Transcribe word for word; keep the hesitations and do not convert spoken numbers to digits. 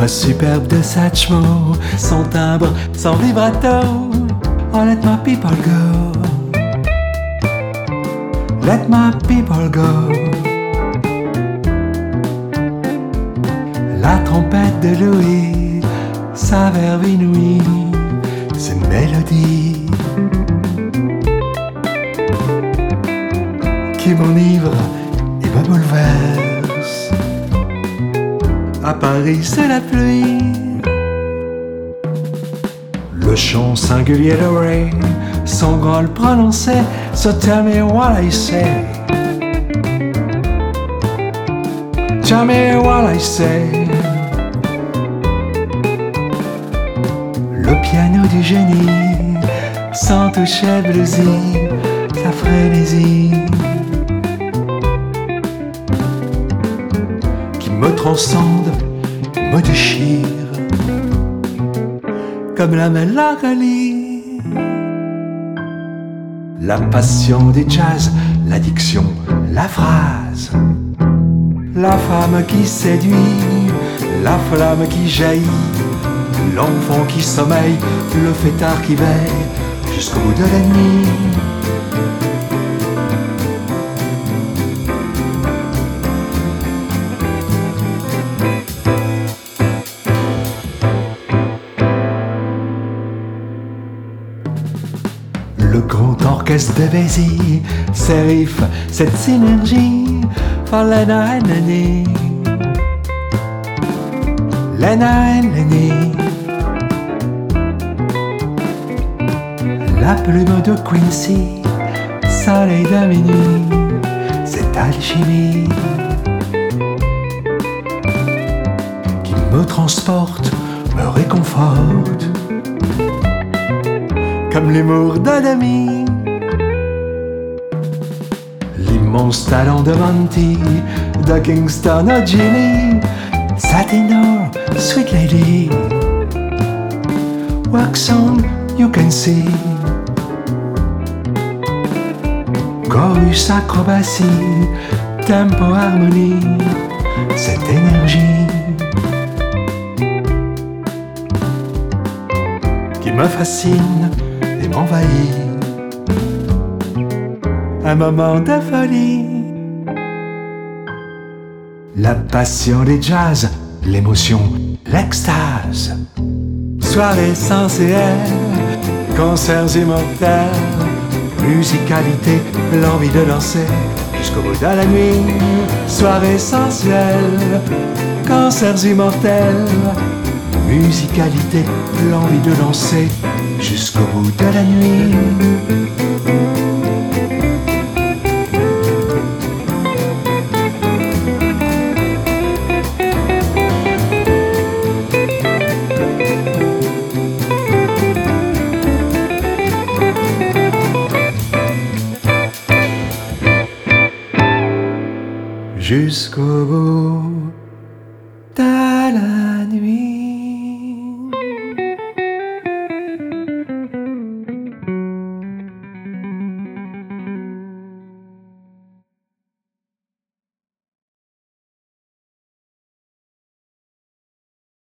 voix superbe de Satchmo, son timbre sans vibrato. Oh, let my people go, let my people go. La trompette de Louis, sa verve inouïe, ses mélodies qui m'enivrent et me bouleversent. À Paris, c'est la pluie, le chant singulier de Ray, son growl prononcé. So tell me what I say, tell me what I say. Le piano du génie, sans toucher bluesy, sa frénésie qui me transcende, me déchire comme la mélancolie. La passion des jazz, l'addiction, la phrase, la femme qui séduit, la flamme qui jaillit, l'enfant qui sommeille, le fêtard qui veille jusqu'au bout de la nuit. Le grand orchestre de Bézi, ses riffs, cette synergie, for Lena and Lenny, Lena and Lenny. La plume de Quincy, soleil de minuit, cette alchimie qui me transporte, me réconforte, comme l'humour d'un ami. L'immense talent de Monty, de Kingston à Jimmy, sa ténor, sweet lady, work song you can see, chorus, acrobatie, tempo, harmonie, cette énergie qui me fascine et m'envahit. Un moment de folie, la passion des jazz, l'émotion, l'extase, soirée sensuelle, concerts immortels, musicalité, l'envie de danser jusqu'au bout de la nuit. Soirée sensuelle, concerts immortels, musicalité, l'envie de danser jusqu'au bout de la nuit. Jusqu'au